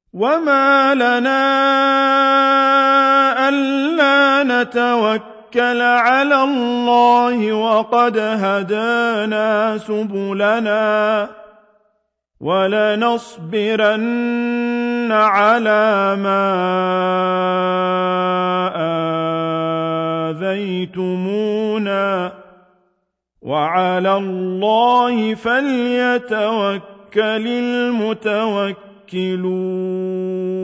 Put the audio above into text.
وما لنا ألا نتوكل على الله وقد هدانا سبلنا ولنصبرن على ما آذيتمونا وعلى الله فليتوكل المتوكلون